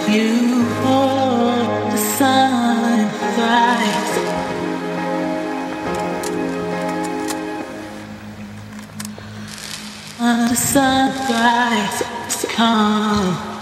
you for the sunrise. When the sunrise has come.